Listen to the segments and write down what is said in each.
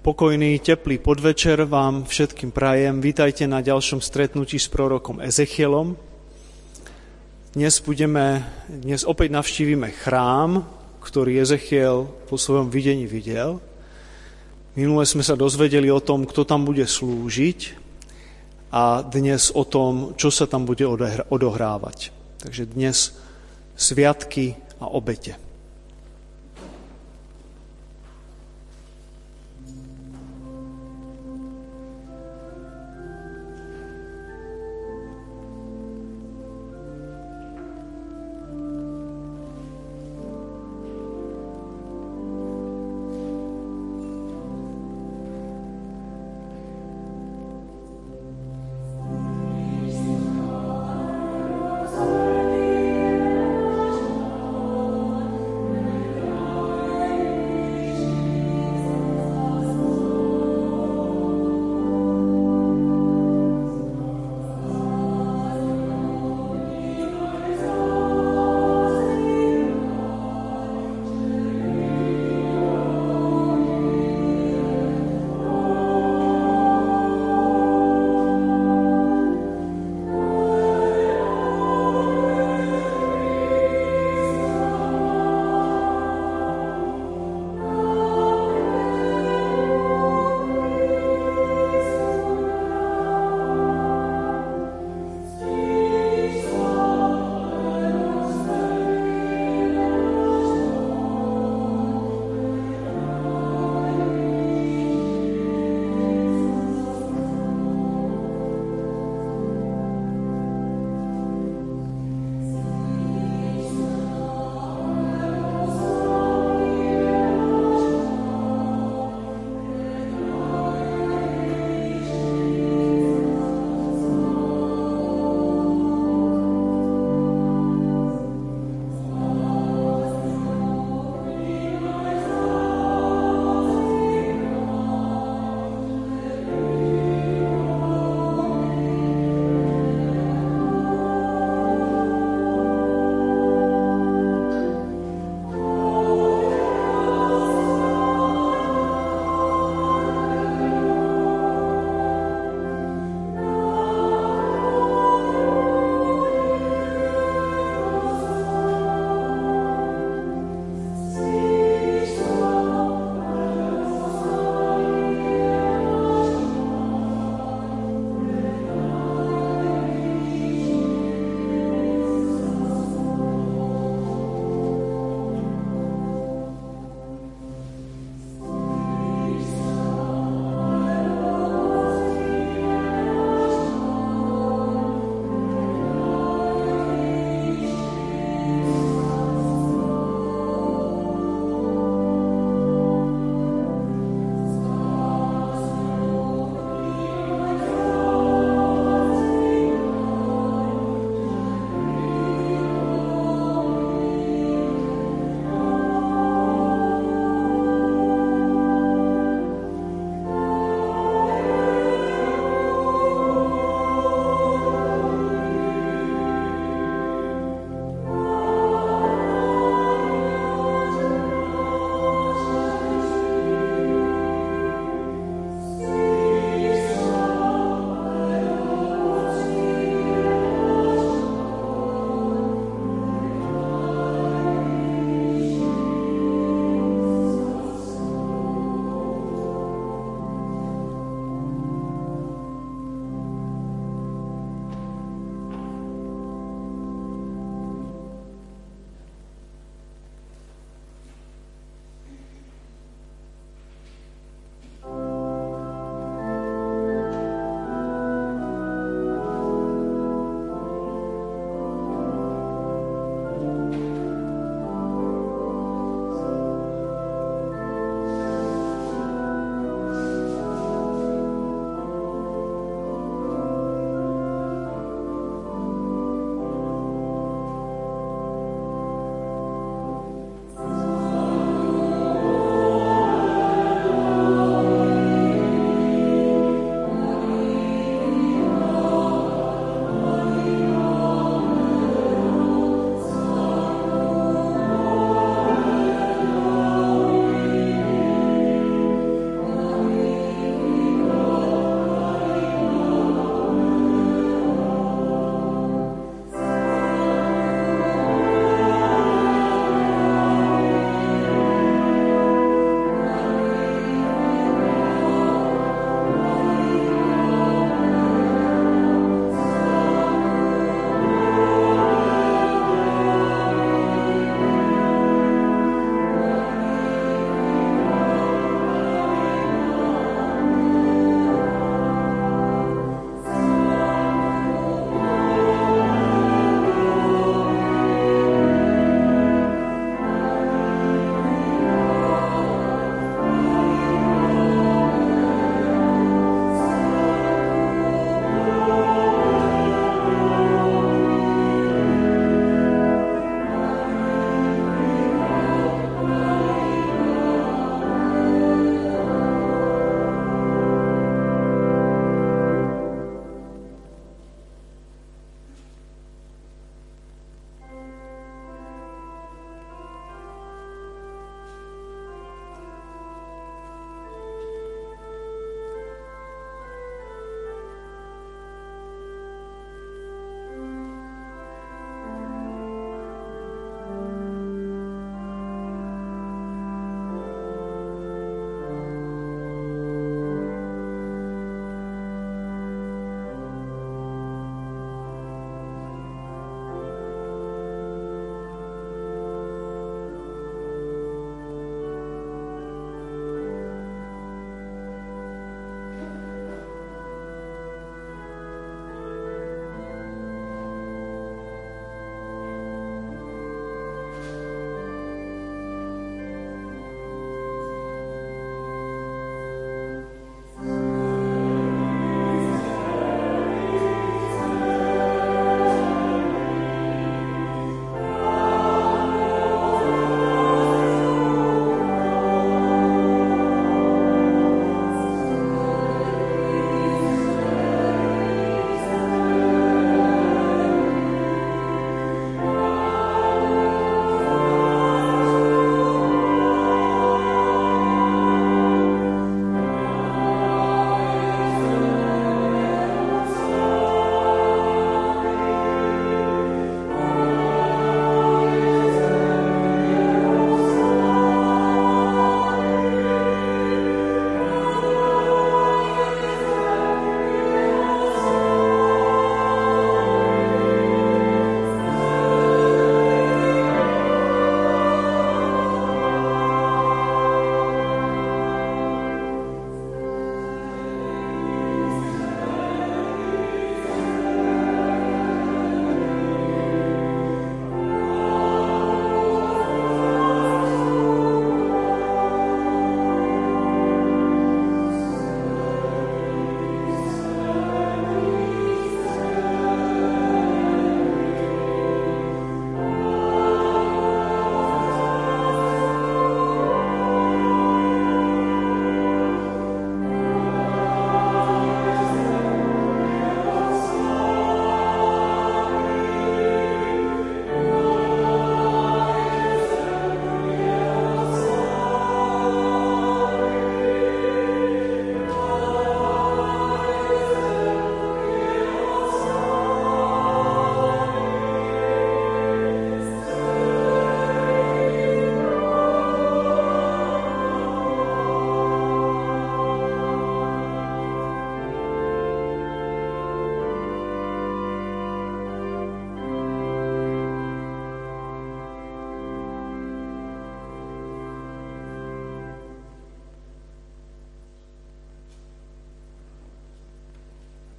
Pokojný, teplý podvečer vám všetkým prajem. Vítajte na ďalšom stretnutí s prorokom Ezechielom. Dnes opäť navštívime chrám, ktorý Ezechiel po svojom videní videl. Minule sme sa dozvedeli o tom, kto tam bude slúžiť a dnes o tom, čo sa tam bude odohrávať. Takže dnes sviatky a obete.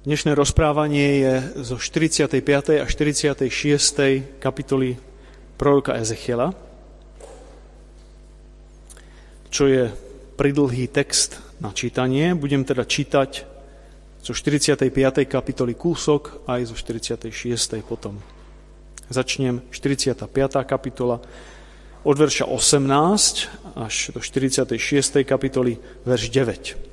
Dnešné rozprávanie je zo 45. a 46. kapitoly proroka Ezechiela, čo je pridlhý text na čítanie. Budem teda čítať zo 45. kapitoly kúsok aj zo 46. potom. Začnem 45. kapitola od verša 18 až do 46. kapitoly verš 9.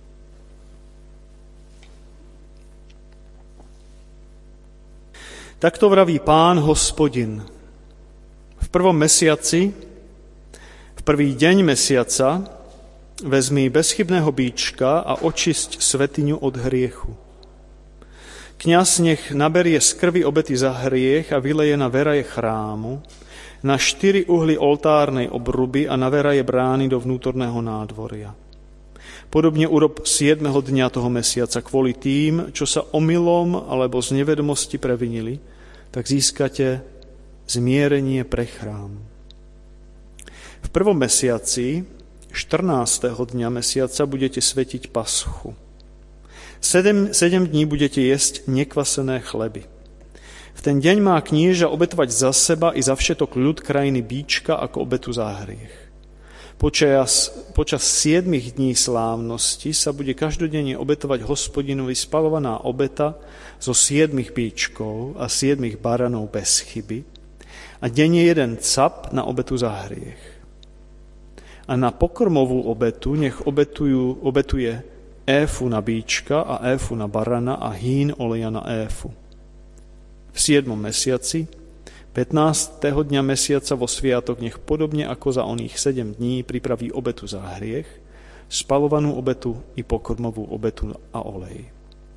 Takto vraví Pán Hospodin. V prvom mesiaci, v prvý deň mesiaca, vezmi bezchybného bíčka a očisť svätyňu od hriechu. Kňaz nech naberie z krvi obety za hriech a vyleje na veraje chrámu, na 4 uhly oltárnej obruby a na veraje brány do vnútorného nádvoria. Podobne urob 7. dňa toho mesiaca kvôli tým, čo sa omylom alebo z nevedomosti previnili, tak získate zmierenie pre chrám. V prvom mesiaci, 14. dňa mesiaca, budete svetiť paschu. 7 dní budete jesť nekvasené chleby. V ten deň má knieža obetovať za seba i za všetok ľud krajiny bíčka ako obetu za hriech. Počas 7 dní slávnosti sa bude každodenne obetovať Hospodinovi spalovaná obeta zo 7 bíčkov a 7 baranov bez chyby a denne 1 cap na obetu za hriech. A na pokrmovú obetu nech obetuje éfu na bíčka a éfu na barana a hín oleja na éfu. V 7. mesiaci 15. dňa mesiaca vo sviatok nech podobne ako za oných 7 dní pripraví obetu za hriech, spalovanú obetu i pokrmovú obetu a olej.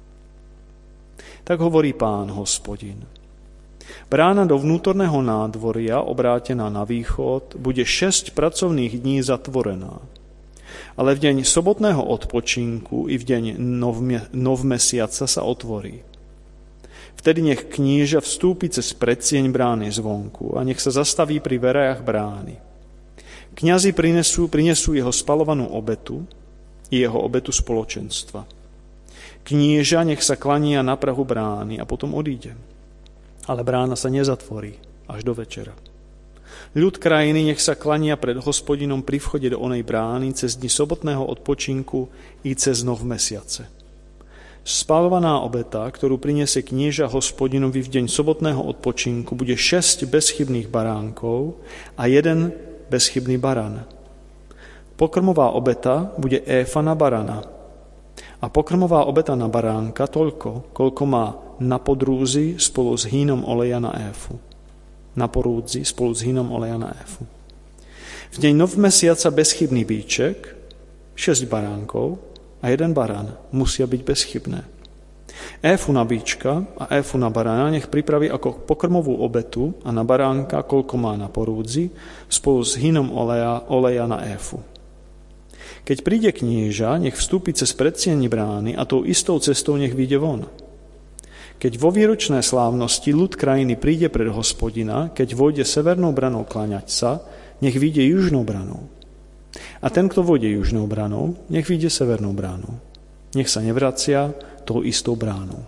Tak hovorí Pán Hospodin. Brána do vnútorného nádvoria, obrátená na východ, bude 6 pracovných dní zatvorená. Ale v deň sobotného odpočinku i v deň novmesiaca sa otvorí. Vtedy nech kníža vstúpi cez predsieň brány zvonku a nech sa zastaví pri verajach brány. Kňazi prinesú jeho spalovanú obetu i jeho obetu spoločenstva. Kníža nech sa klania na prahu brány a potom odíde. Ale brána sa nezatvorí až do večera. Ľud krajiny nech sa klania pred Hospodinom pri vchode do onej brány cez dni sobotného odpočinku i cez nov mesiace. Spalovaná obeta, ktorú priniesie knieža Hospodinovi v deň sobotného odpočinku, bude 6 bezchybných baránkov a 1 bezchybný baran. Pokrmová obeta bude éfa na barana a pokrmová obeta na baránka toľko, koľko má na podrúzi spolu s hínom oleja na éfu. Na porúdzi spolu s hínom oleja na éfu. V deň novmesiaca bezchybný bíček, 6 baránkov a 1 barán musia byť bezchybné. Éfu na bíčka a éfu na barána nech pripraví ako pokrmovú obetu a na baránka, koľko má na porúdzi, spolu s hínom oleja na éfu. Keď príde knieža, nech vstúpi cez predsieň brány a tou istou cestou nech vyjde von. Keď vo výročné slávnosti ľud krajiny príde pred Hospodina, keď vojde severnou branou kláňať sa, nech vyjde južnou branou. A ten, kto vôjde južnou bránou, nech vyjde severnou bránou. Nech sa nevracia tou istou bránou.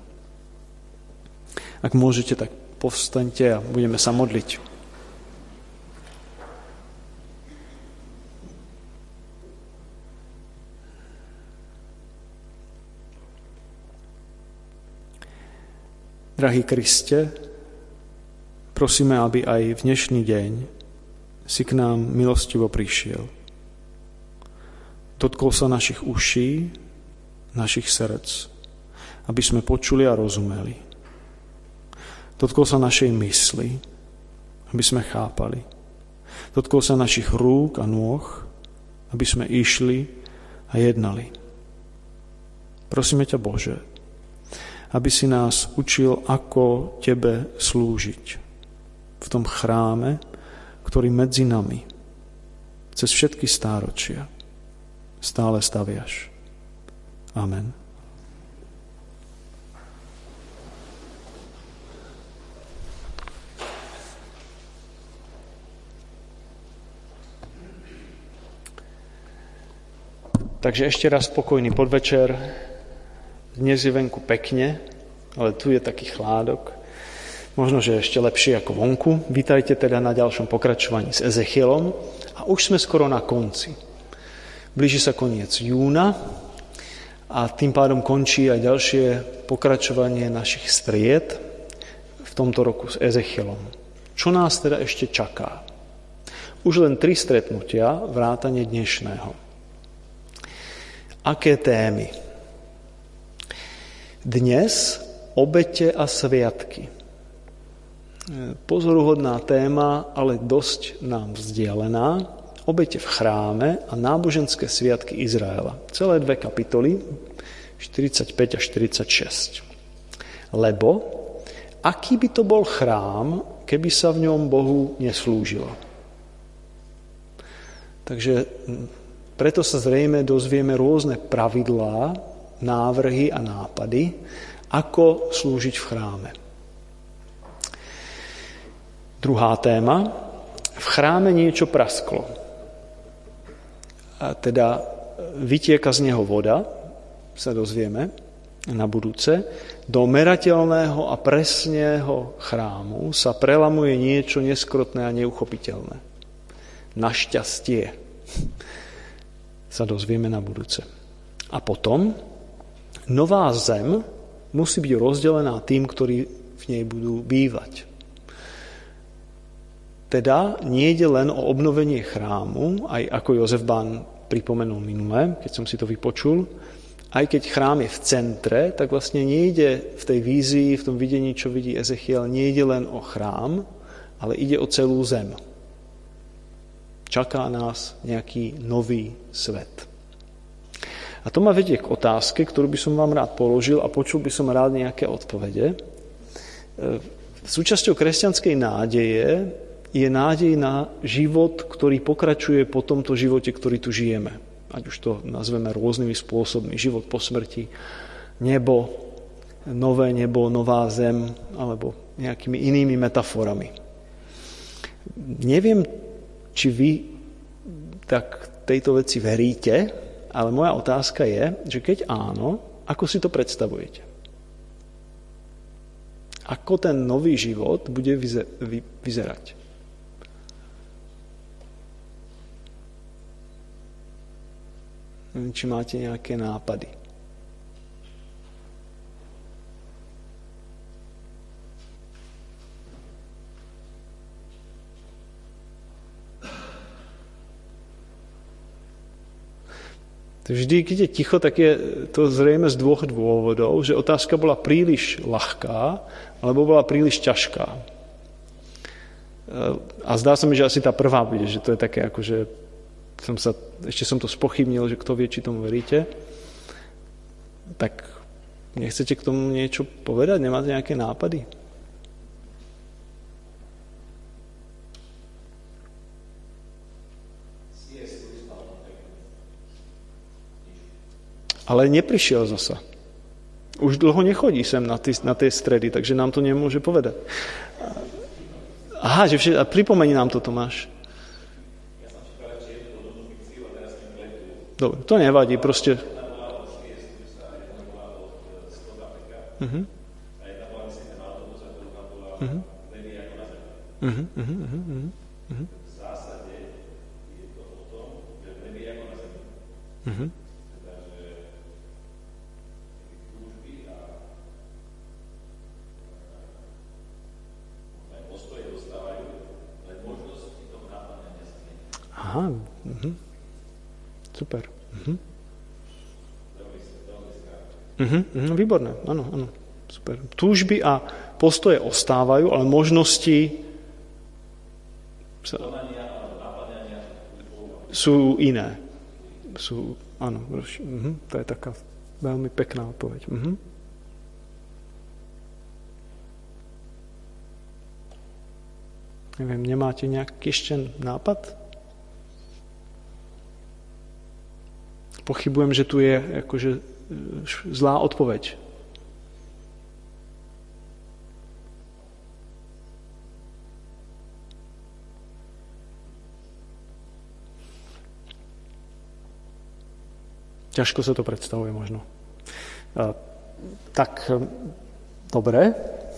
Ak môžete, tak povstaňte a budeme sa modliť. Drahý Kriste, prosíme, aby aj v dnešný deň si k nám milostivo prišiel. Dotkol sa našich uší, našich srdc, aby sme počuli a rozumeli. Dotkol sa našej mysli, aby sme chápali. Dotkol sa našich rúk a nôh, aby sme išli a jednali. Prosíme ťa, Bože, aby si nás učil, ako Tebe slúžiť v tom chráme, ktorý medzi nami cez všetky stáročia stále staviaš. Amen. Takže ešte raz spokojný podvečer. Dnes je venku pekne, ale tu je taký chládok. Možno, že ešte lepšie ako vonku. Vítajte teda na ďalšom pokračovaní s Ezechielom. A už sme skoro na konci. Blíži sa koniec júna a tým pádom končí aj ďalšie pokračovanie našich stried v tomto roku s Ezechielom. Čo nás teda ešte čaká? Už len 3 stretnutia, vrátane dnešného. Aké témy? Dnes obete a sviatky. Pozoruhodná téma, ale dosť nám vzdialená. Obete v chráme a náboženské sviatky Izraela. Celé 2 kapitoly, 45 a 46. Lebo aký by to bol chrám, keby sa v ňom Bohu neslúžilo? Takže preto sa zrejme dozvieme rôzne pravidlá, návrhy a nápady, ako slúžiť v chráme. Druhá téma. V chráme niečo prasklo. A teda vytieka z neho voda, sa dozvieme na budúce. Do merateľného a presného chrámu sa prelamuje niečo neskrotné a neuchopiteľné. Našťastie sa dozvieme na budúce. A potom nová zem musí byť rozdelená tým, ktorí v nej budú bývať. Teda nie ide len o obnovenie chrámu, aj ako Jozef Bán pripomenul minule, keď som si to vypočul. Aj keď chrám je v centre, tak vlastne nejde v tej vízii, v tom videní, čo vidí Ezechiel, nejde len o chrám, ale ide o celú zem. Čaká nás nejaký nový svet. A to ma vedie k otázke, ktorú by som vám rád položil a počul by som rád nejaké odpovede. Súčasťou kresťanskej nádeje je nádej na život, ktorý pokračuje po tomto živote, ktorý tu žijeme. Ať už to nazveme rôznymi spôsobmi. Život po smrti, nebo, nové nebo, nová zem, alebo nejakými inými metaforami. Neviem, či vy tak tejto veci veríte, ale moja otázka je, že keď áno, ako si to predstavujete? Ako ten nový život bude vyzerať? Či máte nejaké nápady? Vždy, keď je ticho, tak je to zrejme z 2 dôvodov, že otázka bola príliš ľahká, alebo bola príliš ťažká. A zdá sa mi, že asi tá prvá bude, že to je také ako, že ešte som to spochybnil, že kto vie, či tomu veríte. Tak nechcete k tomu niečo povedať? Nemáte nejaké nápady? Ale neprišiel zasa. Už dlho nechodí sem na tie stredy, takže nám to nemôže povedať. Aha, a pripomeni nám to, Tomáš. Dobre, to nevadí, proste. V zásade je to o tom, že v nebi ako na zemi. Aha, super. Výborné, áno, super. Túžby a postoje ostávajú, ale možnosti sú iné. Áno, to je taká veľmi pekná odpoveď. Neviem, nemáte nejaký ešte nápad? Pochybujem, že tu je akože zlá odpoveď. Ťažko sa to predstavuje možno. Tak, dobre.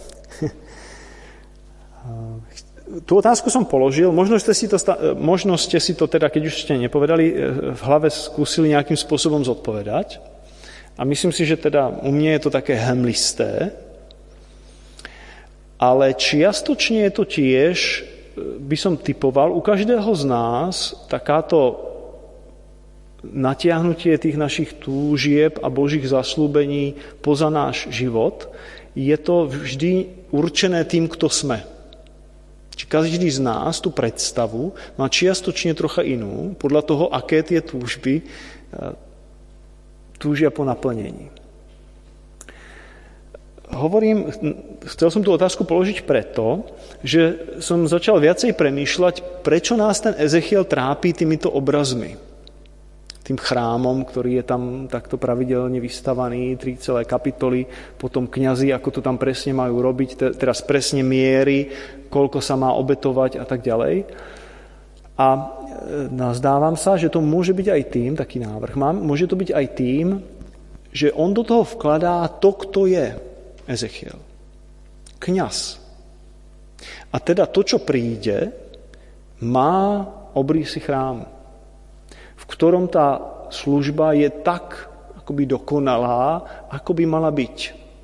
Tú otázku som položil, možno ste si to teda, keď už ste nepovedali, v hlave skúsili nejakým spôsobom zodpovedať. A myslím si, že teda u mne je to také hemlisté, ale čiastočne je to tiež, by som typoval, u každého z nás takáto natiahnutie tých našich túžieb a Božích zasľúbení poza náš život, je to vždy určené tým, kto sme. Či každý z nás tú predstavu má čiastočne trocha inú, podľa toho, aké tie túžby túžia po naplnení. Chcel som tú otázku položiť preto, že som začal viacej premýšľať, prečo nás ten Ezechiel trápi týmito obrazmi. Tým chrámom, ktorý je tam takto pravidelne vystavaný, 3 celé kapitoly, potom kňazi, ako to tam presne majú robiť, teraz presne miery, koľko sa má obetovať a tak ďalej. A nazdávam sa, že to môže byť aj tým, taký návrh mám, môže to byť aj tým, že on do toho vkladá to, kto je Ezechiel. Kňaz. A teda to, čo príde, má obrysy chrámu, v ktorom tá služba je tak akoby dokonalá, ako by mala byť.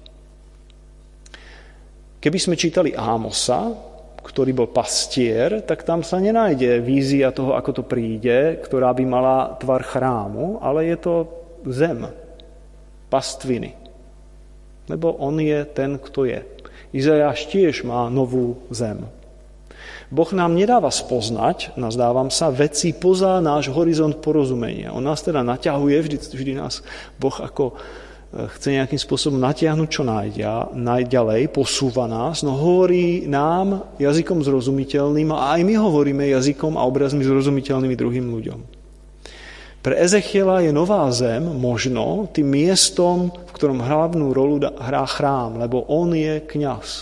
Keby sme čítali Ámosa, ktorý bol pastier, tak tam sa nenájde vízia toho, ako to príde, ktorá by mala tvar chrámu, ale je to zem, pastviny. Lebo on je ten, kto je. Izajáš tiež má novú zem. Boh nám nedáva spoznať, nazdávam sa, veci poza náš horizont porozumenia. On nás teda naťahuje, vždy nás Boh ako chce nejakým spôsobom natiahnuť čo najďalej, posúva nás, no hovorí nám jazykom zrozumiteľným a aj my hovoríme jazykom a obrazmi zrozumiteľnými druhým ľuďom. Pre Ezechiela je nová zem možno tým miestom, v ktorom hlavnú rolu hrá chrám, lebo on je kňaz.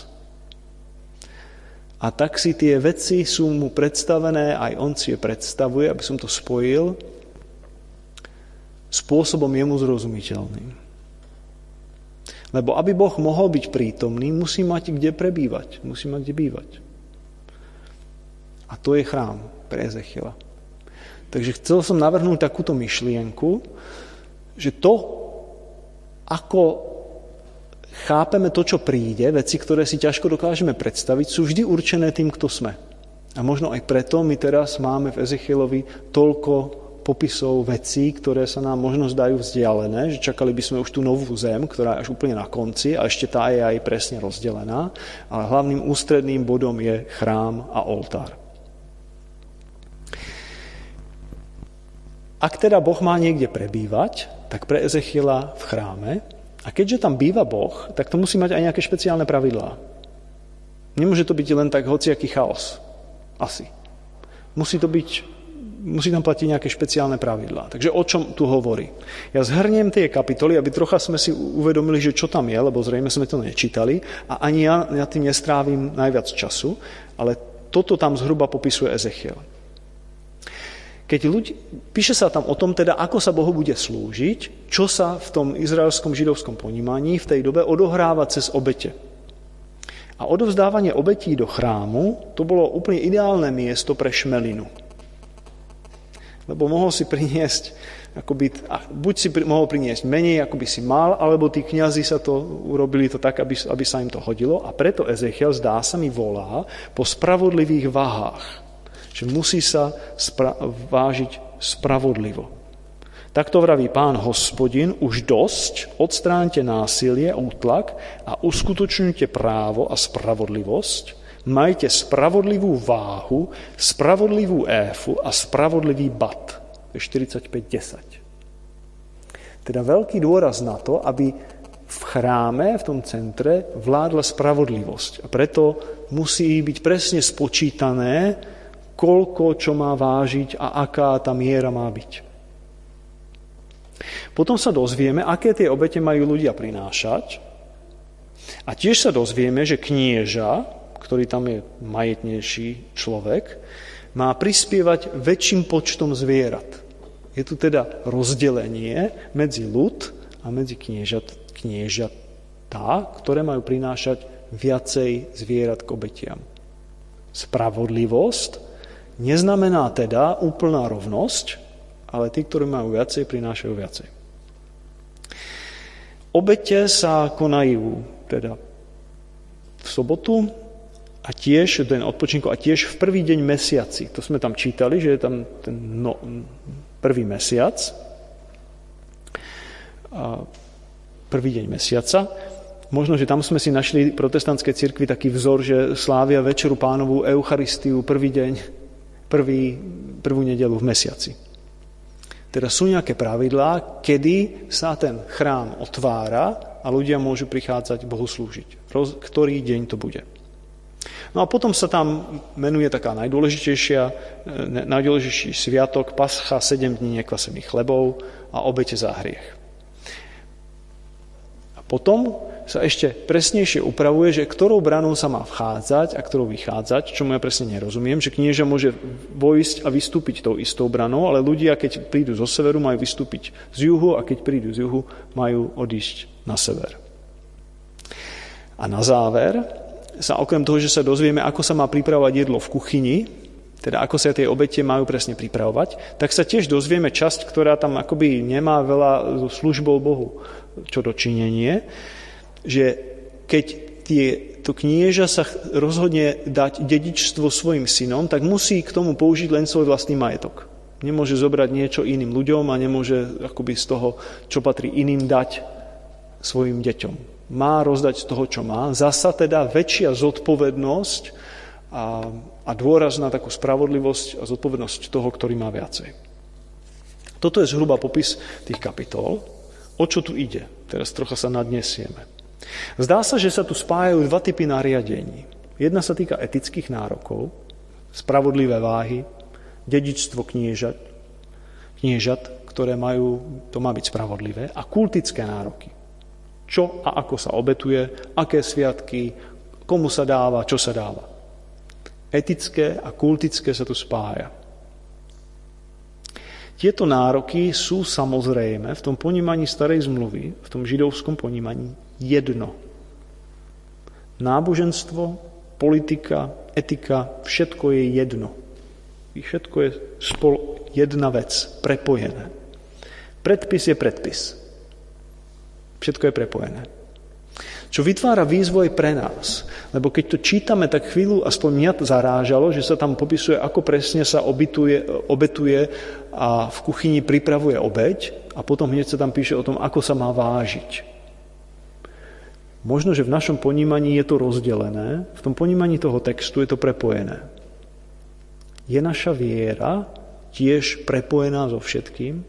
A tak si tie veci sú mu predstavené, aj on si je predstavuje, aby som to spojil, spôsobom jemu zrozumiteľným. Lebo aby Boh mohol byť prítomný, musí mať kde prebývať, musí mať kde bývať. A to je chrám pre Ezechiela. Takže chcel som navrhnúť takúto myšlienku, že to, ako chápeme to, čo príde, veci, ktoré si ťažko dokážeme predstaviť, sú vždy určené tým, kto sme. A možno aj preto my teraz máme v Ezechielovi toľko popisov vecí, ktoré sa nám možno zdajú vzdialené, že čakali by sme už tú novú zem, ktorá je až úplne na konci a ešte tá je aj presne rozdelená, ale hlavným ústredným bodom je chrám a oltár. Ak teda Boh má niekde prebývať, tak pre Ezechiela v chráme. A keďže tam býva Boh, tak to musí mať aj nejaké špeciálne pravidlá. Nemôže to byť len tak hociaký chaos. Asi. Musí tam platiť nejaké špeciálne pravidlá. Takže o čom tu hovorí? Ja zhrniem tie kapitoly, aby trocha sme si uvedomili, že čo tam je, lebo zrejme sme to nečítali a ani ja tým nestrávim najviac času, ale toto tam zhruba popisuje Ezechiel. Píše sa tam o tom, teda, ako sa Bohu bude slúžiť, čo sa v tom izraelskom židovskom ponímaní v tej dobe odohráva cez obete. A odovzdávanie obetí do chrámu, to bolo úplne ideálne miesto pre šmelinu. Lebo mohol si priniesť, buď si mohol priniesť menej, ako by si mal, alebo tí kňazi sa to urobili to tak, aby sa im to hodilo. A preto Ezechiel, zdá sa mi, volá po spravodlivých váhách. Že musí sa vážiť spravodlivo. Takto vraví Pán Hospodin, už dosť, odstráňte násilie, útlak a uskutočňujte právo a spravodlivosť, majte spravodlivú váhu, spravodlivú éfu a spravodlivý bat. To je 45:10. Teda veľký dôraz na to, aby v chráme, v tom centre, vládla spravodlivosť. A preto musí byť presne spočítané, koľko čo má vážiť a aká tá miera má byť. Potom sa dozvieme, aké tie obete majú ľudia prinášať a tiež sa dozvieme, že knieža, ktorý tam je majetnejší človek, má prispievať väčším počtom zvierat. Je tu teda rozdelenie medzi ľud a medzi kniežatami. ktoré majú prinášať viacej zvierat k obetiam. Spravodlivosť neznamená teda úplná rovnosť, ale tí, ktorí majú viacej, prinášajú viacej. Obete sa konajú teda v sobotu a tiež deň odpočinku a tiež v prvý deň mesiaci. To sme tam čítali, že je tam ten prvý mesiac. Prvý deň mesiaca. Možno, že tam sme si našli v protestantskej cirkvi taký vzor, že slávia Večeru Pánovu Eucharistiu prvú nedeľu v mesiaci. Teda sú nejaké pravidlá, kedy sa ten chrám otvára a ľudia môžu prichádzať Bohu slúžiť. Ktorý deň to bude. No a potom sa tam menuje taká najdôležitejší sviatok Pascha, 7 dní nekvasených chlebov a obete za hriech. A potom sa ešte presnejšie upravuje, že ktorou branou sa má vchádzať a ktorou vychádzať, čomu ja presne nerozumiem, že knieža môže vojsť a vystúpiť tou istou branou, ale ľudia, keď prídu zo severu, majú vystúpiť z juhu a keď prídu z juhu, majú odísť na sever. A na záver sa okrem toho, že sa dozvieme, ako sa má pripravovať jedlo v kuchyni, teda ako sa tie obete majú presne pripravovať, tak sa tiež dozvieme časť, ktorá tam akoby nemá veľa so službou Bohu čo dočinenie, že keď to knieža sa rozhodne dať dedičstvo svojim synom, tak musí k tomu použiť len svoj vlastný majetok. Nemôže zobrať niečo iným ľuďom a nemôže akoby z toho, čo patrí iným, dať svojim deťom. Má rozdať z toho, čo má. Zasa teda väčšia zodpovednosť a dôraz na takú spravodlivosť a zodpovednosť toho, ktorý má viacej. Toto je zhruba popis tých kapitol. O čo tu ide? Teraz trocha sa nadnesieme. Zdá sa, že sa tu spájajú dva typy nariadení. Jedna sa týka etických nárokov, spravodlivé váhy, dedičstvo kniežat, ktoré to má byť spravodlivé, a kultické nároky. Čo a ako sa obetuje, aké sviatky, komu sa dáva, čo sa dáva. Etické a kultické sa tu spája. Tieto nároky sú samozrejme v tom ponímaní starej zmluvy, v tom židovskom ponímaní jedno. Náboženstvo, politika, etika, všetko je jedno. Všetko je jedna vec, prepojené. Predpis je predpis. Všetko je prepojené. Čo vytvára výzvu aj pre nás. Lebo keď to čítame, tak chvíľu, aspoň mňa zarážalo, že sa tam popisuje, ako presne sa obetuje a v kuchyni pripravuje obeť a potom hneď sa tam píše o tom, ako sa má vážiť. Možno, že v našom ponímaní je to rozdelené, v tom ponímaní toho textu je to prepojené. Je naša viera tiež prepojená so všetkým?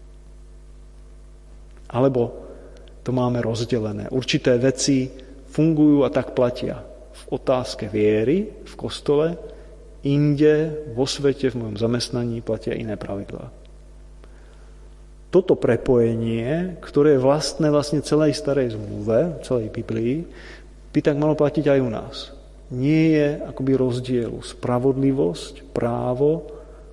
Alebo to máme rozdelené? Určité veci fungujú a tak platia. V otázke viery, v kostole, inde, vo svete, v mojom zamestnaní platia iné pravidlá. Toto prepojenie, ktoré je vlastne celej starej zmluve, celej Biblii, by tak malo platiť aj u nás. Nie je akoby rozdielu. Spravodlivosť, právo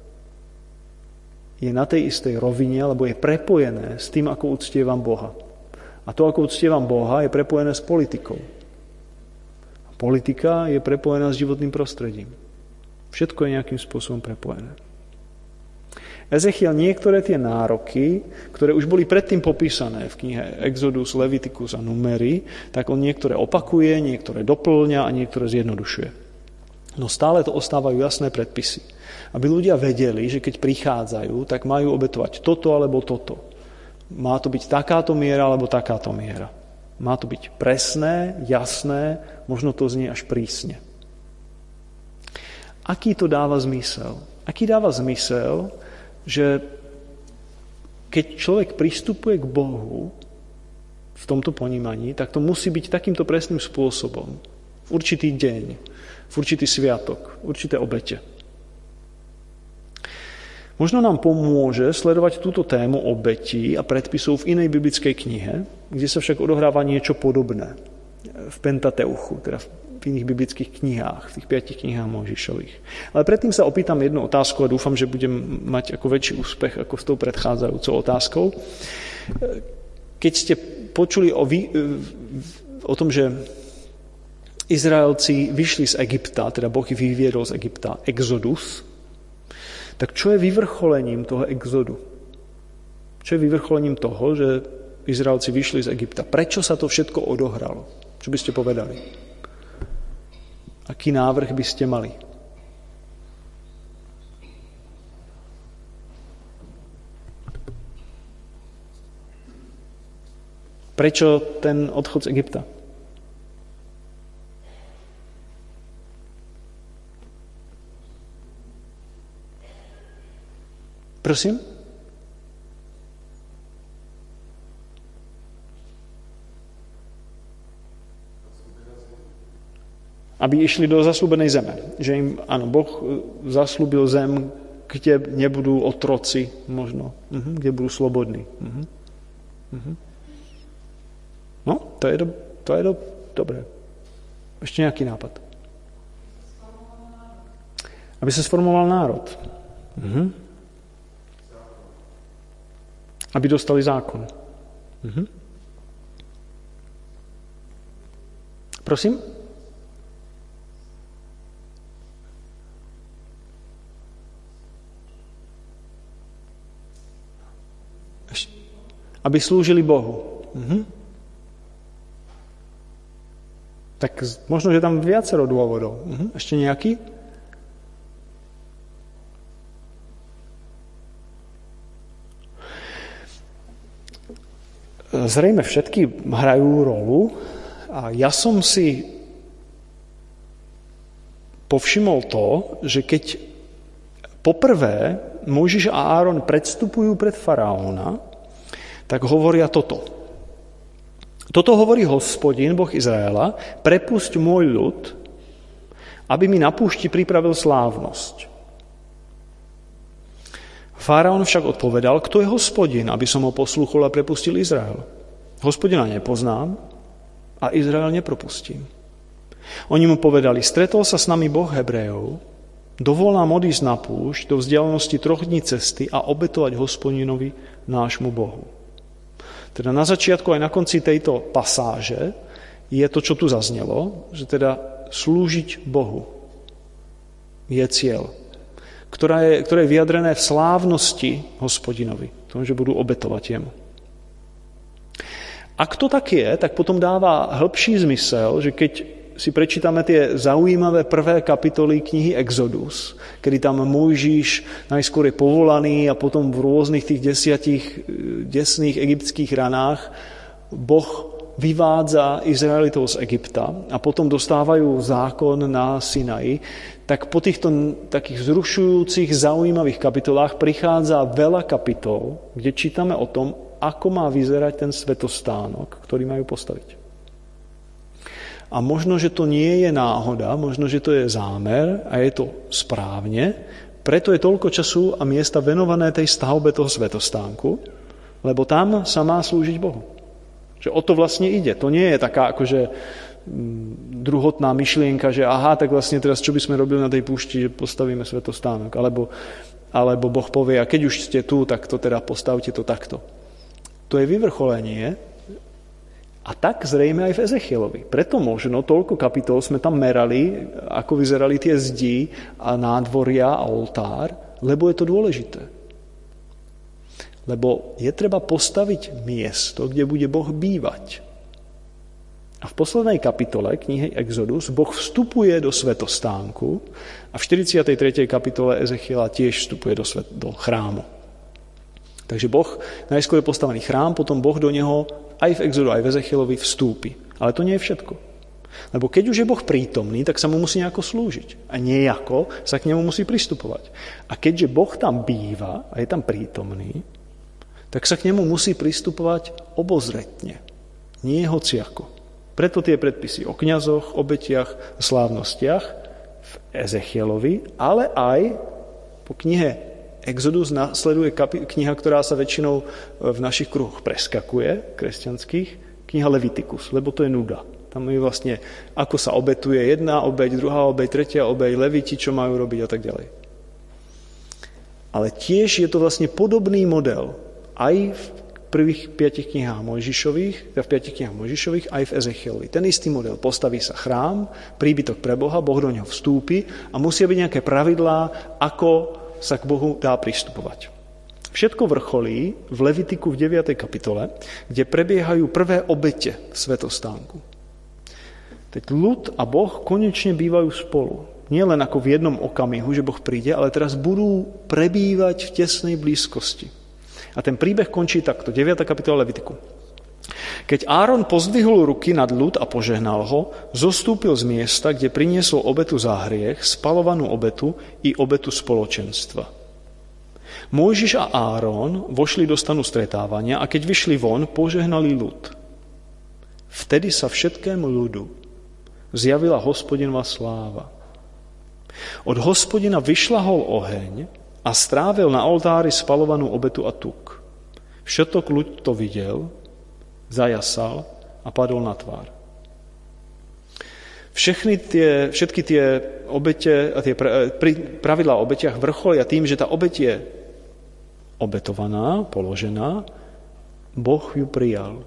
je na tej istej rovine, lebo je prepojené s tým, ako uctievam Boha. A to, ako uctievam Boha, je prepojené s politikou. A politika je prepojená s životným prostredím. Všetko je nejakým spôsobom prepojené. Ezechiel niektoré tie nároky, ktoré už boli predtým popísané v knihe Exodus, Leviticus a Númery, tak on niektoré opakuje, niektoré doplňa a niektoré zjednodušuje. No stále to ostávajú jasné predpisy. Aby ľudia vedeli, že keď prichádzajú, tak majú obetovať toto alebo toto. Má to byť takáto miera alebo takáto miera. Má to byť presné, jasné, možno to znie až prísne. Aký to dáva zmysel? Aký dáva zmysel, že keď človek pristupuje k Bohu v tomto ponímaní, tak to musí byť takýmto presným spôsobom. V určitý deň, v určitý sviatok, v určité obete. Možno nám pomôže sledovať túto tému obetí a predpisov v inej biblickej knihe, kde sa však odohráva niečo podobné. V Pentateuchu, teda v iných biblických knihách, v tých 5 knihách Mojžišových. Ale predtým sa opýtam jednu otázku a dúfam, že budem mať ako väčší úspech ako s tou predchádzajúcou otázkou. Keď ste počuli o o tom, že Izraelci vyšli z Egypta, teda Boh ich vyviedol z Egypta, exodus, tak čo je vyvrcholením toho exodu? Čo je vyvrcholením toho, že Izraelci vyšli z Egypta? Prečo sa to všetko odohralo? Čo by ste povedali? Aký návrh by ste mali? Prečo ten odchod z Egypta? Prosím? Aby išli do zasľúbenej zeme. Že im, áno, Boh zasľúbil zem, kde nebudú otroci možno, kde budú slobodní. No, to je dobré. Ešte nejaký nápad. Aby sa sformoval národ. Aby dostali zákon. Prosím? Aby slúžili Bohu. Tak možno, že tam viacero dôvodov. Ešte nejaký? Zrejme všetky hrajú rolu a ja som si povšimol to, že keď poprvé Mojžiš a Áron predstupujú pred faraóna, tak hovoria toto. Toto hovorí Hospodin, Boh Izraela, prepusť môj ľud, aby mi na púšti pripravil slávnosť. Faraón však odpovedal, kto je Hospodin, aby som ho poslúchol a prepustil Izrael. Hospodina nepoznám a Izrael nepropustím. Oni mu povedali, stretol sa s nami Boh Hebrejov, dovol nám odísť na púšť do vzdialenosti 3 dní cesty a obetovať Hospodinovi nášmu Bohu. Teda na začiatku aj na konci tejto pasáže je to, čo tu zaznelo, že teda slúžiť Bohu je cieľ, ktoré je vyjadrené v slávnosti Hospodinovi, tom, že budú obetovať jemu. Ak to tak je, tak potom dáva hĺbší zmysel, že keď si prečítame tie zaujímavé prvé kapitoly knihy Exodus, kedy tam Mojžiš najskôr je povolaný a potom v rôznych tých 10 desných egyptských ranách Boh vyvádza Izraelitov z Egypta a potom dostávajú zákon na Sinaji, tak po týchto takých vzrušujúcich zaujímavých kapitolách prichádza veľa kapitol, kde čítame o tom, ako má vyzerať ten svätostánok, ktorý majú postaviť. A možno, že to nie je náhoda, možno, že to je zámer a je to správne, preto je toľko času a miesta venované tej stavbe toho svätostánku, lebo tam sa má slúžiť Bohu. Že o to vlastne ide. To nie je taká akože druhotná myšlienka, že aha, tak vlastne teraz čo by sme robili na tej púšti, že postavíme svätostánok. Alebo Boh povie, a keď už ste tu, tak to teda postavte to takto. To je vyvrcholenie. A tak zrejme aj v Ezechielovi. Preto možno toľko kapitol sme tam merali, ako vyzerali tie zdi a nádvoria a oltár, lebo je to dôležité. Lebo je treba postaviť miesto, kde bude Boh bývať. A v poslednej kapitole knihy Exodus Boh vstupuje do svätostánku a v 43. kapitole Ezechiela tiež vstupuje do chrámu. Takže Boh, najskôr je postavený chrám, potom Boh do neho aj v Exodu, aj v Ezechielovi vstúpi. Ale to nie je všetko. Lebo keď už je Boh prítomný, tak sa mu musí nejako slúžiť. A nejako sa k nemu musí pristupovať. A keďže Boh tam býva a je tam prítomný, tak sa k nemu musí pristupovať obozretne. Nie hociako. Preto tie predpisy o kňazoch, obetiach, slávnostiach v Ezechielovi, ale aj po knihe Exodus nasleduje kniha, ktorá sa väčšinou v našich kruhoch preskakuje, kresťanských, kniha Levitikus, lebo to je nuda. Tam je vlastne, ako sa obetuje jedna obeť, druhá obeť, tretia obeť, leviti, čo majú robiť a tak ďalej. Ale tiež je to vlastne podobný model aj v prvých 5 knihách Mojžišových, v 5 knihách Mojžišových aj v Ezechielovi. Ten istý model. Postaví sa chrám, príbytok pre Boha, Boh do neho vstúpi a musia byť nejaké pravidlá, ako sa k Bohu dá pristupovať. Všetko vrcholí v Levitiku v 9. kapitole, kde prebiehajú prvé obete v svätostánku. Teď ľud a Boh konečne bývajú spolu. Nie len ako v jednom okamihu, že Boh príde, ale teraz budú prebývať v tesnej blízkosti. A ten príbeh končí takto, 9. kapitola Levitiku. Keď Áron pozdvihol ruky nad ľud a požehnal ho, zostúpil z miesta, kde priniesol obetu za hriech, spalovanú obetu i obetu spoločenstva. Mojžiš a Áron vošli do stanu stretávania a keď vyšli von, požehnali ľud. Vtedy sa všetkému ľudu zjavila Hospodinová sláva. Od Hospodina vyšľahol oheň a strávil na oltári spalovanú obetu a tuk. Všetok ľud to videl, zajasal a padol na tvár. Všetky tie obete a tie pravidlá o obetiach vrcholia tým, že tá obeť je obetovaná, položená, Boh ju prijal.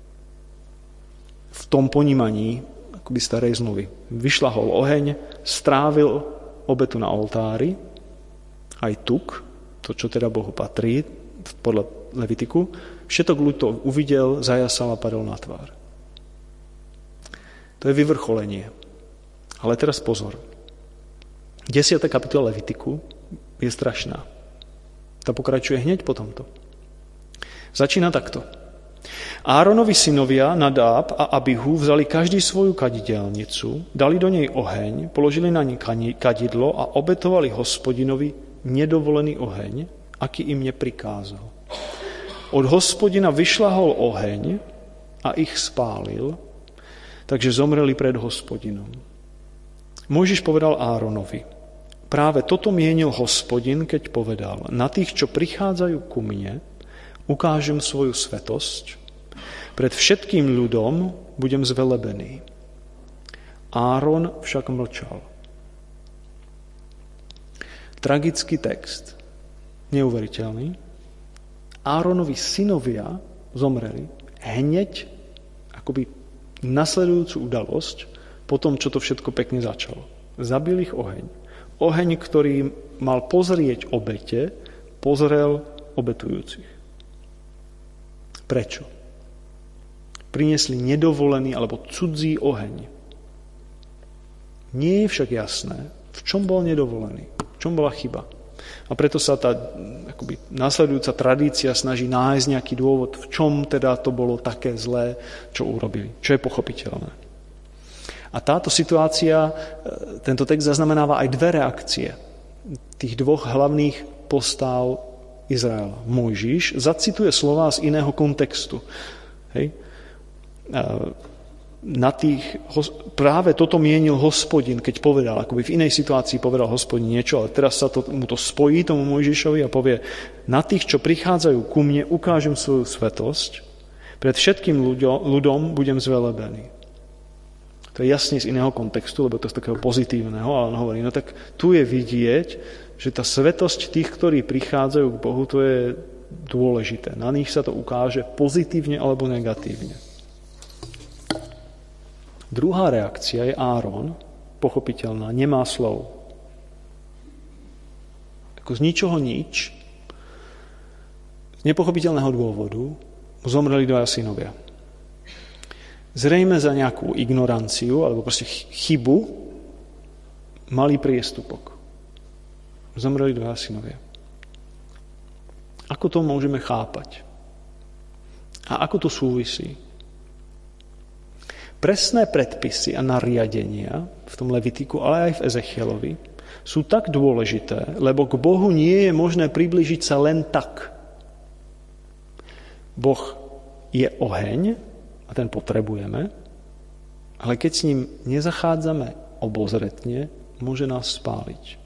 V tom ponímaní akoby starej zmluvy. Vyšľahol oheň, strávil obetu na oltári, aj tuk, to, čo teda Bohu patrí, podľa Levitiku, všetok ľud to uvidel, zajasal a padol na tvár. To je vyvrcholenie. Ale teraz pozor. 10. kapitola Levitiku je strašná. Tá pokračuje hneď po tomto. Začína takto. Áronovi synovia Nadáb a Abihu vzali každý svoju kadidelnicu, dali do nej oheň, položili na ní kadidlo a obetovali Hospodinovi nedovolený oheň, aký im neprikázal. Od Hospodina vyšľahol oheň a ich spálil, takže zomreli pred Hospodinom. Mojžiš povedal Áronovi, práve toto mienil Hospodin, keď povedal, na tých, čo prichádzajú ku mne, ukážem svoju svetosť, pred všetkým ľudom budem zvelebený. Áron však mlčal. Tragický text, neuveriteľný. Áronovi synovia zomreli hneď akoby nasledujúcu udalosť po tom, čo to všetko pekne začalo. Zabil ich oheň. Oheň, ktorý mal pozrieť obete, pozrel obetujúcich. Prečo? Priniesli nedovolený alebo cudzí oheň. Nie je však jasné, v čom bol nedovolený, v čom bola chyba. A preto sa tá akoby následujúca tradícia snaží nájsť nejaký dôvod, v čom teda to bolo také zlé, čo urobili, čo je pochopiteľné. A táto situácia, tento text zaznamenáva aj dve reakcie tých dvoch hlavných postáv Izraela. Mojžiš zacituje slová z iného kontextu. Hej? Práve toto mienil Hospodin, keď povedal, akoby v inej situácii povedal Hospodin niečo, ale teraz sa mu to spojí tomu Mojžišovi a povie, na tých, čo prichádzajú ku mne, ukážem svoju svetosť, pred všetkým ľudom budem zvelebený. To je jasne z iného kontextu, lebo to je z takého pozitívneho, ale on hovorí, no tak tu je vidieť, že tá svetosť tých, ktorí prichádzajú k Bohu, to je dôležité. Na nich sa to ukáže pozitívne alebo negatívne. Druhá reakcia je Áron, pochopiteľná, nemá slov. Ako z ničoho nič, z nepochopiteľného dôvodu, zomreli dvaja synovia. Zrejme za nejakú ignoranciu alebo proste chybu, malý priestupok. Zomreli dvaja synovia. Ako to môžeme chápať? A ako to súvisí? Presné predpisy a nariadenia v tom Levitiku, ale aj v Ezechielovi sú tak dôležité, lebo k Bohu nie je možné priblížiť sa len tak. Boh je oheň a ten potrebujeme, ale keď s ním nezachádzame obozretne, môže nás spáliť.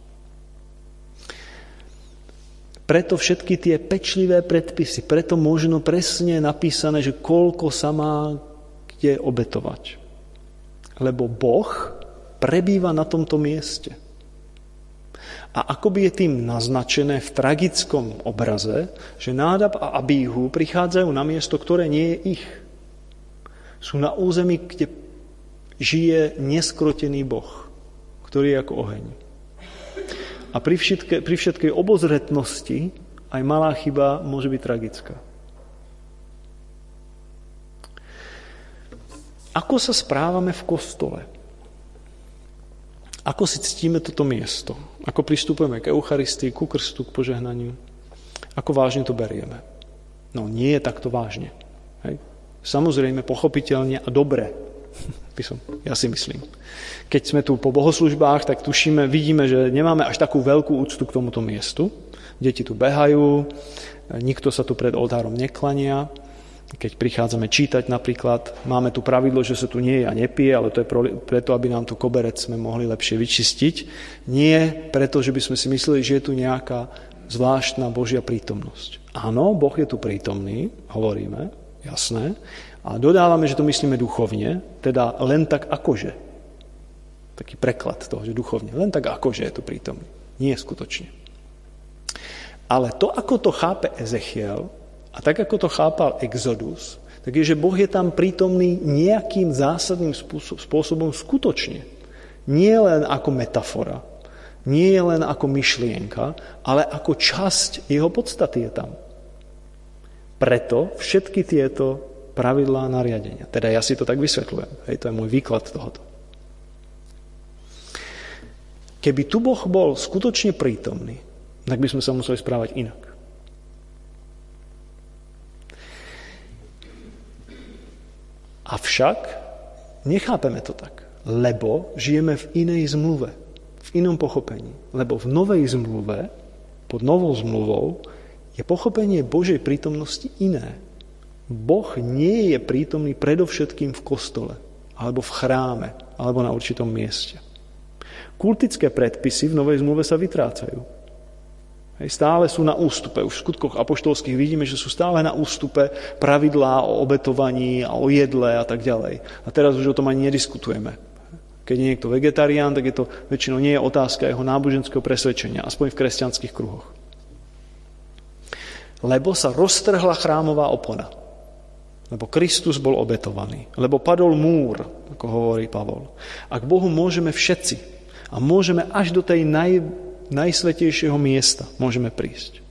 Preto všetky tie pečlivé predpisy, preto možno presne napísané, že koľko sa má kde obetovať. Lebo Boh prebýva na tomto mieste. A akoby je tým naznačené v tragickom obraze, že Nádab a Abíhu prichádzajú na miesto, ktoré nie je ich. Sú na území, kde žije neskrotený Boh, ktorý je ako oheň. A pri všetkej obozretnosti aj malá chyba môže byť tragická. Ako sa správame v kostole? Ako si ctíme toto miesto? Ako pristupujeme k Eucharistii, ku krstu, k požehnaniu? Ako vážne to berieme? No nie je takto vážne. Hej? Samozrejme, pochopiteľne a dobre. Ja si myslím. Keď sme tu po bohoslužbách, tak vidíme, že nemáme až takú veľkú úctu k tomuto miestu. Deti tu behajú, nikto sa tu pred oltárom neklania. Keď prichádzame čítať napríklad, máme tu pravidlo, že sa tu nie je a nepije, ale to je preto, aby nám tu koberec sme mohli lepšie vyčistiť. Nie preto, že by sme si mysleli, že je tu nejaká zvláštna Božia prítomnosť. Áno, Boh je tu prítomný, hovoríme, jasné, a dodávame, že to myslíme duchovne, teda len tak akože. Taký preklad toho, že duchovne, len tak akože je tu prítomný. Nie skutočne. Ale to, ako to chápe Ezechiel, a tak, ako to chápal Exodus, tak je, že Boh je tam prítomný nejakým zásadným spôsobom skutočne. Nie len ako metafora, nie len ako myšlienka, ale ako časť jeho podstaty je tam. Preto všetky tieto pravidlá a nariadenia. Teda ja si to tak vysvetľujem. Hej, to je môj výklad tohoto. Keby tu Boh bol skutočne prítomný, tak by sme sa museli správať inak. Avšak nechápeme to tak, lebo žijeme v inej zmluve, v inom pochopení. Lebo v novej zmluve, pod novou zmluvou, je pochopenie Božej prítomnosti iné. Boh nie je prítomný predovšetkým v kostole, alebo v chráme, alebo na určitom mieste. Kultické predpisy v novej zmluve sa vytrácajú. Stále sú na ústupe. Už v skutkoch apoštolských vidíme, že sú stále na ústupe pravidlá o obetovaní a o jedle a tak ďalej. A teraz už o tom ani nediskutujeme. Keď je niekto vegetarián, tak je to väčšinou nie je otázka jeho náboženského presvedčenia, aspoň v kresťanských kruhoch. Lebo sa roztrhla chrámová opona. Lebo Kristus bol obetovaný. Lebo padol múr, ako hovorí Pavol. A k Bohu môžeme všetci. A môžeme až do tej najsvätejšieho miesta môžeme prísť.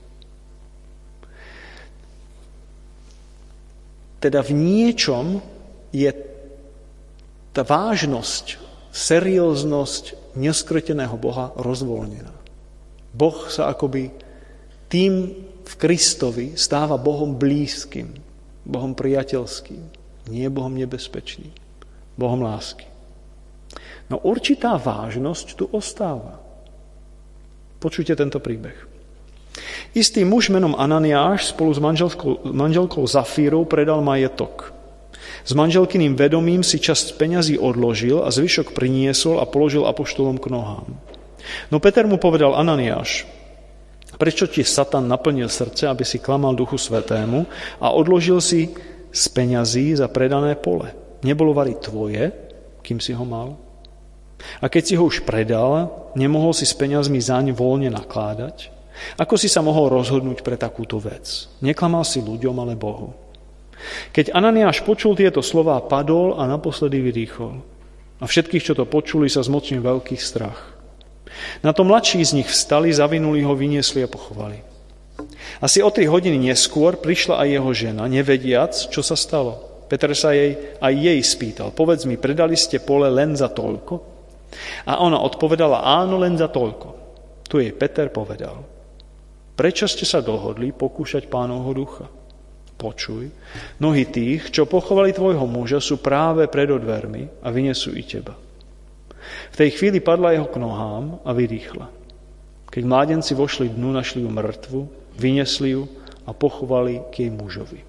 Teda v niečom je tá vážnosť, serióznosť neskreteného Boha rozvoľnená. Boh sa akoby tým v Kristovi stáva Bohom blízkym, Bohom priateľským, nie Bohom nebezpečným, Bohom lásky. No určitá vážnosť tu ostáva. Počujte tento príbeh. Istý muž menom Ananiáš spolu s manželkou Zafírou predal majetok. S manželkyným vedomím si časť peňazí odložil a zvyšok priniesol a položil apoštolom k nohám. No Peter mu povedal: Ananiáš, prečo ti Satan naplnil srdce, aby si klamal Duchu Svätému a odložil si z peňazí za predané pole? Nebolo vari tvoje, kým si ho mal? A keď si ho už predal, nemohol si s peňazmi zaň voľne nakládať? Ako si sa mohol rozhodnúť pre takúto vec? Neklamal si ľuďom, ale Bohu. Keď Ananiáš počul tieto slová, padol a naposledy vydýchol. A všetkých, čo to počuli, sa zmocnil veľký strach. Na to mladší z nich vstali, zavinuli ho, vyniesli a pochovali. Asi o 3 hodiny neskôr prišla aj jeho žena, nevediac, čo sa stalo. Peter sa jej spýtal: povedz mi, predali ste pole len za toľko? A ona odpovedala: áno, len za toľko. Tu jej Peter povedal: prečo ste sa dohodli pokúšať Pánovho ducha? Počuj, nohy tých, čo pochovali tvojho muža, sú práve pred dvermi a vynesú i teba. V tej chvíli padla jeho k nohám a vydýchla. Keď mládenci vošli dnu, našli ju mŕtvu, vyniesli ju a pochovali k jej mužovi.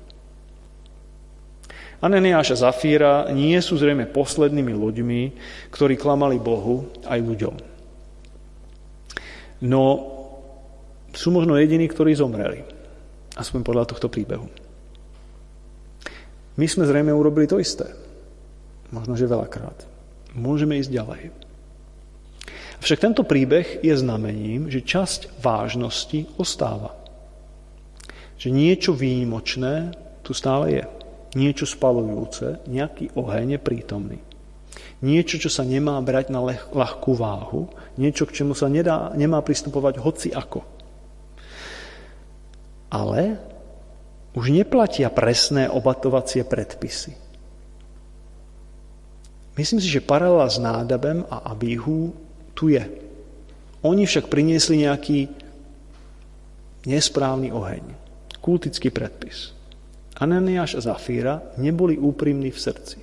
Ananiáš a Zafíra nie sú zrejme poslednými ľuďmi, ktorí klamali Bohu aj ľuďom. No sú možno jediní, ktorí zomreli. Aspoň podľa tohto príbehu. My sme zrejme urobili to isté. Možno, že veľakrát. Môžeme ísť ďalej. Však tento príbeh je znamením, že časť vážnosti ostáva. Že niečo výnimočné tu stále je. Niečo spalujúce, nejaký oheň je prítomný. Niečo, čo sa nemá brať na ľahkú váhu, niečo, k čomu sa nemá pristupovať hoci ako. Ale už neplatia presné obatovacie predpisy. Myslím si, že paralela s Nádabem a Abíhu tu je. Oni však priniesli nejaký nesprávny oheň. Kultický predpis. Ananiáš a Zafíra neboli úprimní v srdci.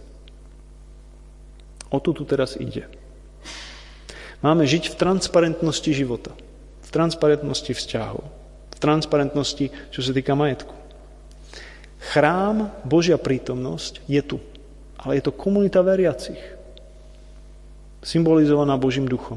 O to tu teraz ide. Máme žiť v transparentnosti života. V transparentnosti vzťahov. V transparentnosti, čo sa týka majetku. Chrám, Božia prítomnosť je tu. Ale je to komunita veriacich. Symbolizovaná Božím duchom.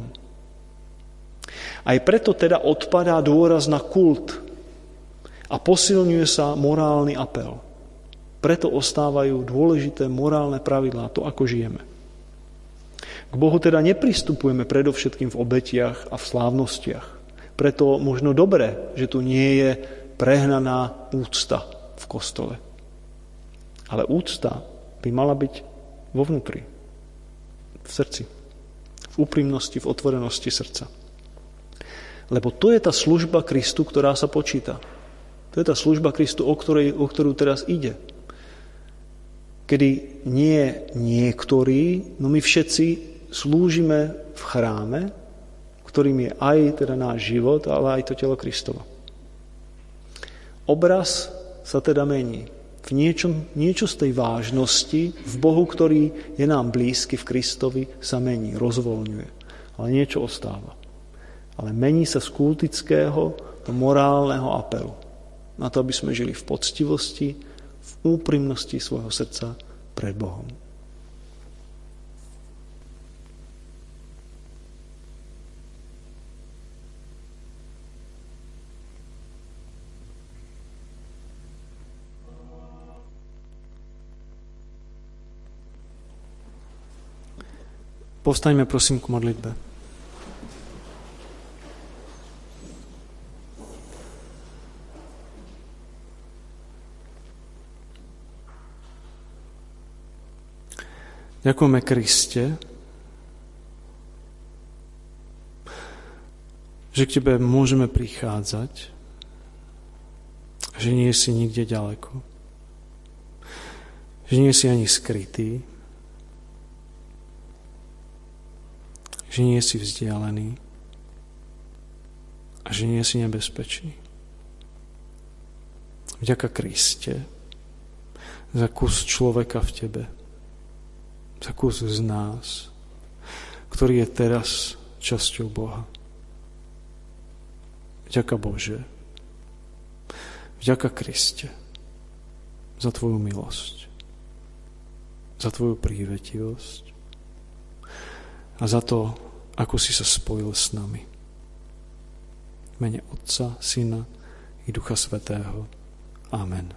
Aj preto teda odpadá dôraz na kult a posilňuje sa morálny apel. Preto ostávajú dôležité morálne pravidlá, to ako žijeme. K Bohu teda nepristupujeme predovšetkým v obetiach a v slávnostiach. Preto možno dobre, že tu nie je prehnaná úcta v kostole. Ale úcta by mala byť vo vnútri, v srdci. V úprimnosti, v otvorenosti srdca. Lebo to je tá služba Kristu, ktorá sa počíta. To je tá služba Kristu, o ktorú teraz ide. Kedy nie niektorí, no my všetci slúžime v chráme, ktorým je aj teda náš život, ale aj to telo Kristovo. Obraz sa teda mení. V niečo z tej vážnosti v Bohu, ktorý je nám blízky v Kristovi, sa mení, rozvoľňuje. Ale niečo ostáva. Ale mení sa z kultického do morálneho apelu. Na to, aby sme žili v poctivosti, v úprimnosti svojho srdca pred Bohom. Povstaňme prosím k modlitbe. Ďakujeme Kriste, že k Tebe môžeme prichádzať, že nie si nikde ďaleko, že nie si ani skrytý, že nie si vzdialený a že nie si nebezpečný. Vďaka Kriste za kus človeka v Tebe, za kus z nás, ktorý je teraz časťou Boha. Vďaka Bože, vďaka Kriste za Tvoju milosť, za Tvoju prívetivosť a za to, ako si sa spojil s nami. V mene Otca, Syna i Ducha Svätého. Amen.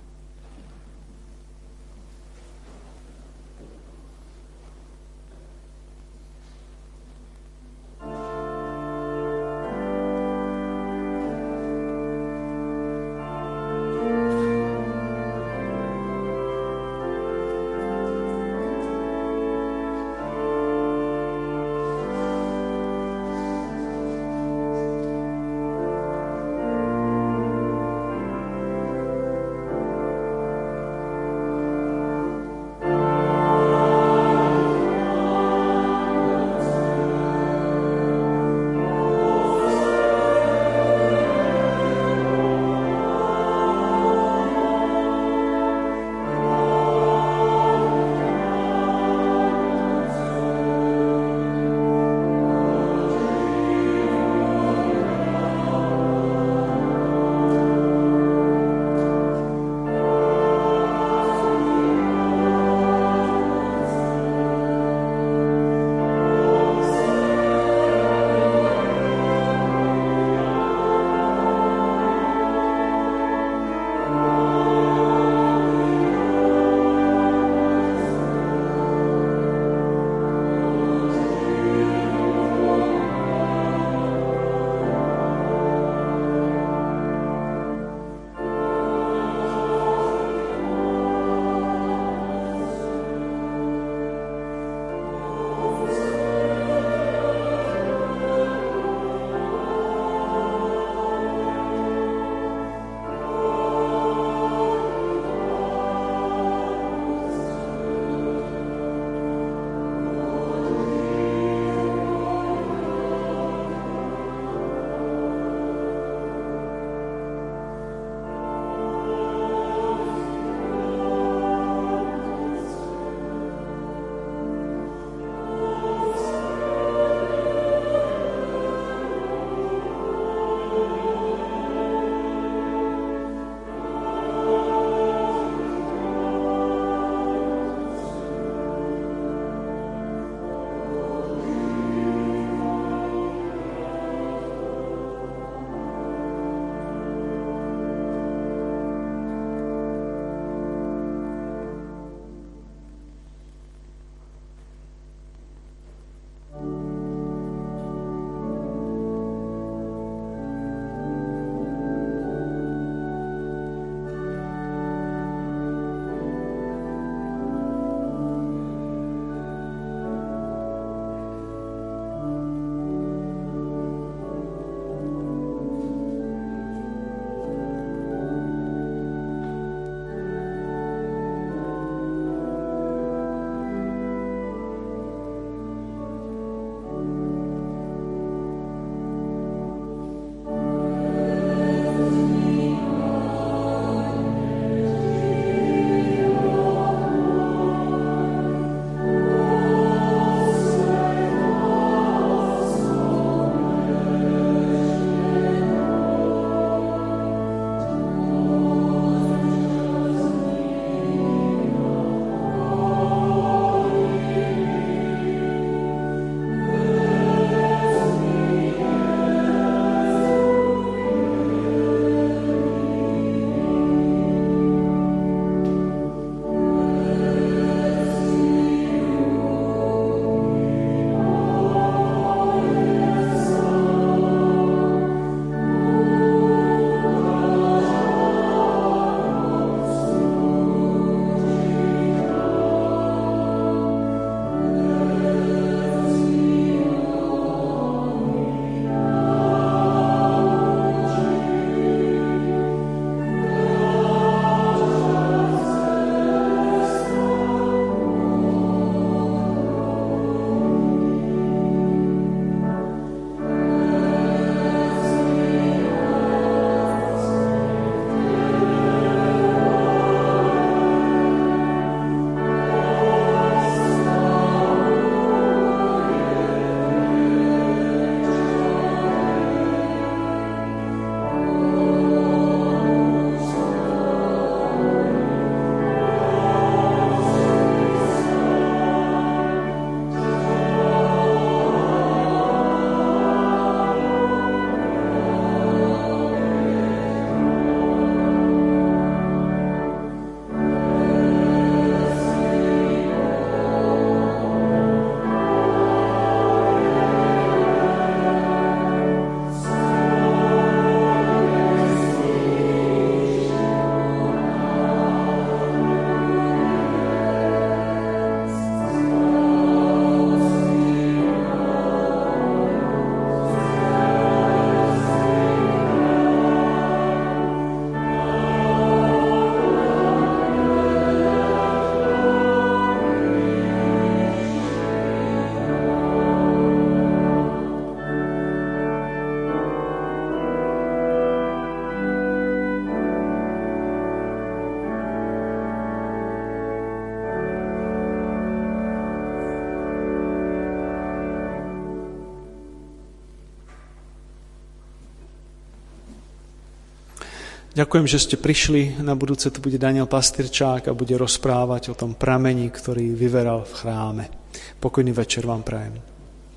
Ďakujem, že ste prišli. Na budúce tu bude Daniel Pastyrčák a bude rozprávať o tom prameni, ktorý vyveral v chráme. Pokojný večer vám prajem.